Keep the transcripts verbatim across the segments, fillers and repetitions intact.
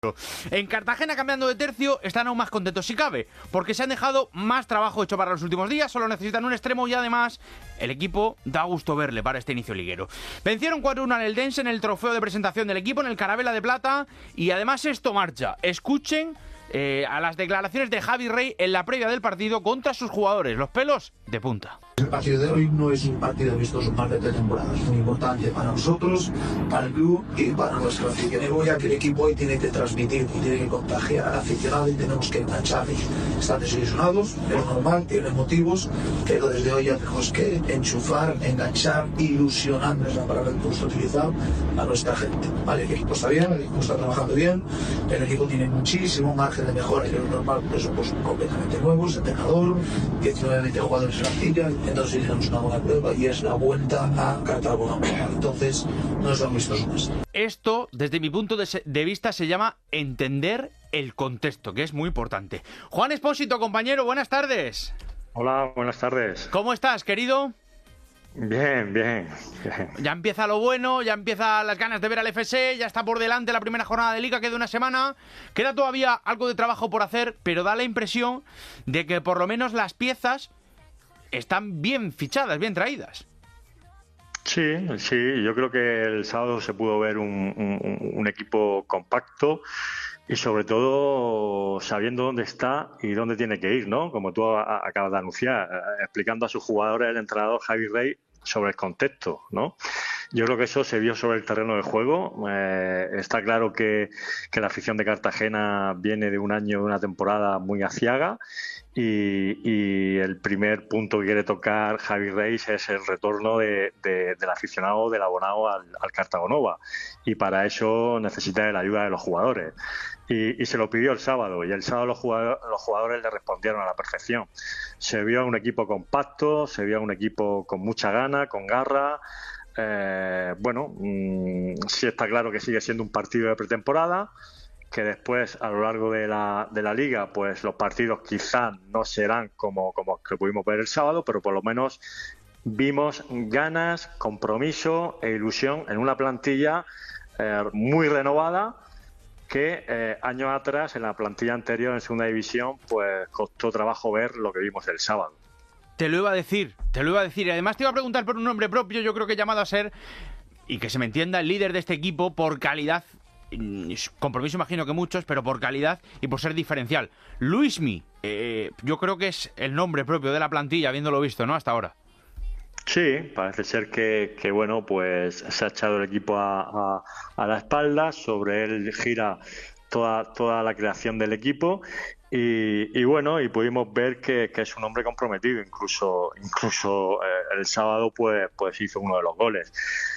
En Cartagena, cambiando de tercio, están aún más contentos si cabe, porque se han dejado más trabajo hecho para los últimos días, solo necesitan un extremo y además el equipo da gusto verle para este inicio liguero. Vencieron cuatro uno al Eldense en el trofeo de presentación del equipo, en el Carabela de Plata, y además esto marcha. Escuchen eh, a las declaraciones de Javi Rey en la previa del partido contra sus jugadores, los pelos de punta. El partido de hoy no es un partido amistoso más de pretemporada, es muy importante para nosotros, para el club y para nuestra afición. Ya que el equipo hoy tiene que transmitir y tiene que contagiar al aficionado y tenemos que engancharles. Están desilusionados, es normal, tienen motivos, pero desde hoy ya tenemos que enchufar, enganchar, ilusionar, es la palabra que hemos utilizado, a nuestra gente. Vale, el equipo está bien, el equipo está trabajando bien, el equipo tiene muchísimo margen de mejora y es normal, por eso pues completamente nuevos, entrenador, diecinueve veinte jugadores en la plantilla. Entonces hicimos una buena prueba y es la vuelta a Cartago. Entonces no son amistosos más. Esto, desde mi punto de, de vista, se llama entender el contexto, que es muy importante. Juan Espósito, compañero, buenas tardes. Hola, buenas tardes. ¿Cómo estás, querido? Bien, bien, bien. Ya empieza lo bueno, ya empiezan las ganas de ver al F S, ya está por delante la primera jornada de Liga, queda una semana, queda todavía algo de trabajo por hacer, pero da la impresión de que por lo menos las piezas están bien fichadas, bien traídas. Sí, sí, yo creo que el sábado se pudo ver un, un, un equipo compacto y sobre todo sabiendo dónde está y dónde tiene que ir, ¿no? Como tú a, acabas de anunciar, explicando a sus jugadores el entrenador Javi Rey sobre el contexto, ¿no? Yo creo que eso se vio sobre el terreno de juego. Eh, está claro que, que la afición de Cartagena viene de un año, de una temporada muy aciaga. Y, y el primer punto que quiere tocar Javi Reis es el retorno de, de, del aficionado, del abonado al, al Cartagonova, y para eso necesita de la ayuda de los jugadores y, y se lo pidió el sábado y el sábado los jugadores, los jugadores le respondieron a la perfección. Se vio a un equipo compacto, se vio a un equipo con mucha gana, con garra. Eh, bueno, mmm, sí está claro que sigue siendo un partido de pretemporada, que después a lo largo de la, de la liga pues los partidos quizás no serán como, como que pudimos ver el sábado, pero por lo menos vimos ganas, compromiso e ilusión en una plantilla eh, muy renovada que eh, años atrás en la plantilla anterior en segunda división pues costó trabajo ver lo que vimos el sábado. Te lo iba a decir, te lo iba a decir y además te iba a preguntar por un nombre propio, yo creo que llamado a ser, y que se me entienda, el líder de este equipo por calidad. Compromiso imagino que muchos, pero por calidad y por ser diferencial. Luismi, eh, yo creo que es el nombre propio de la plantilla, habiéndolo visto, ¿no? Hasta ahora. Sí, parece ser que, que bueno, pues se ha echado el equipo a, a, a la espalda, sobre él gira toda, toda la creación del equipo. Y, y bueno, y pudimos ver que, que es un hombre comprometido, incluso incluso eh, el sábado pues, pues hizo uno de los goles.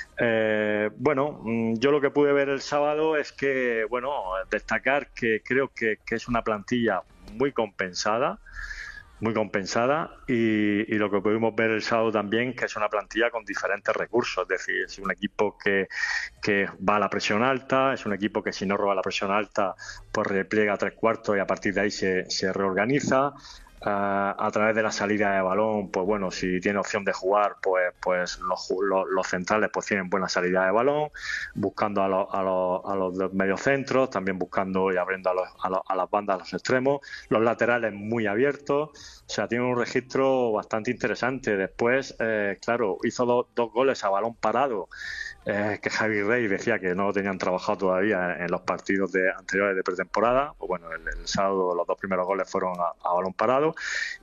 Eh, bueno, yo lo que pude ver el sábado es que, bueno, destacar que creo que, que es una plantilla muy compensada, muy compensada y, y lo que pudimos ver el sábado también que es una plantilla con diferentes recursos, es decir, es un equipo que, que va a la presión alta, es un equipo que si no roba la presión alta pues repliega a tres cuartos y a partir de ahí se, se reorganiza. Uh, a través de la salida de balón, pues bueno, si tiene opción de jugar, pues pues los, los, los centrales pues tienen buena salida de balón, buscando a, lo, a, lo, a los mediocentros, también buscando y abriendo a, los, a, los, a las bandas, a los extremos, los laterales muy abiertos, o sea, tiene un registro bastante interesante. Después, eh, claro, hizo do, dos goles a balón parado, eh, que Javi Rey decía que no lo tenían trabajado todavía en, en los partidos de, anteriores de pretemporada. Pues bueno, el, el sábado los dos primeros goles fueron a, a balón parado.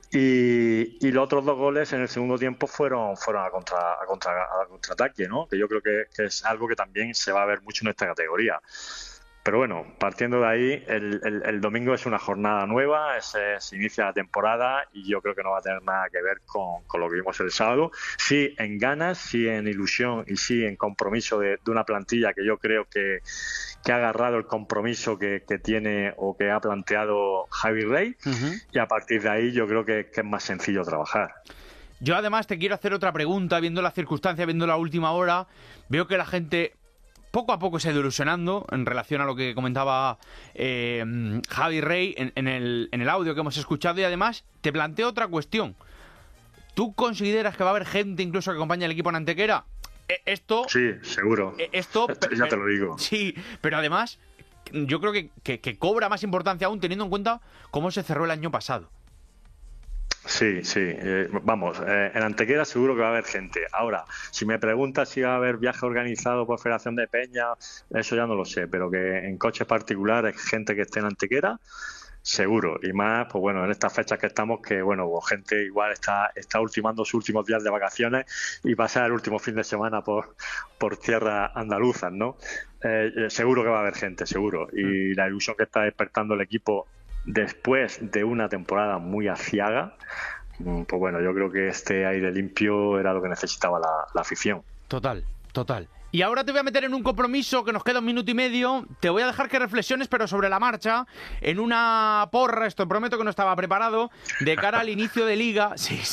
Y, y los otros dos goles en el segundo tiempo fueron fueron a contra a contra a contraataque, ¿no? Que yo creo que, que es algo que también se va a ver mucho en esta categoría. Pero bueno, partiendo de ahí, el, el, el domingo es una jornada nueva, es, se inicia la temporada y yo creo que no va a tener nada que ver con, con lo que vimos el sábado. Sí en ganas, sí en ilusión y sí en compromiso de, de una plantilla que yo creo que, que ha agarrado el compromiso que, que tiene o que ha planteado Javi Rey. Uh-huh. Y a partir de ahí yo creo que, que es más sencillo trabajar. Yo además te quiero hacer otra pregunta, viendo las circunstancias, viendo la última hora, veo que la gente poco a poco se ha ido ilusionando en relación a lo que comentaba eh, Javi Rey en, en, el, en el audio que hemos escuchado y además te planteo otra cuestión. ¿Tú consideras que va a haber gente incluso que acompañe al equipo en Antequera? Esto... Sí, seguro. Esto... Ya te lo digo. Sí, pero además yo creo que, que, que cobra más importancia aún teniendo en cuenta cómo se cerró el año pasado. Sí, sí, eh, vamos, eh, en Antequera seguro que va a haber gente. Ahora, si me preguntas si va a haber viaje organizado por Federación de Peñas, eso ya no lo sé, pero que en coches particulares, gente que esté en Antequera, seguro. Y más, pues bueno, en estas fechas que estamos, que bueno, pues gente igual está, está ultimando sus últimos días de vacaciones y pasa el último fin de semana por, por tierras andaluzas, ¿no? Eh, eh, seguro que va a haber gente, seguro. Y la ilusión que está despertando el equipo después de una temporada muy aciaga, pues bueno, yo creo que este aire limpio era lo que necesitaba la, la afición. Total, total. Y ahora te voy a meter en un compromiso que nos queda un minuto y medio. Te voy a dejar que reflexiones, pero sobre la marcha, en una porra, esto prometo que no estaba preparado, de cara al inicio de Liga. Sí,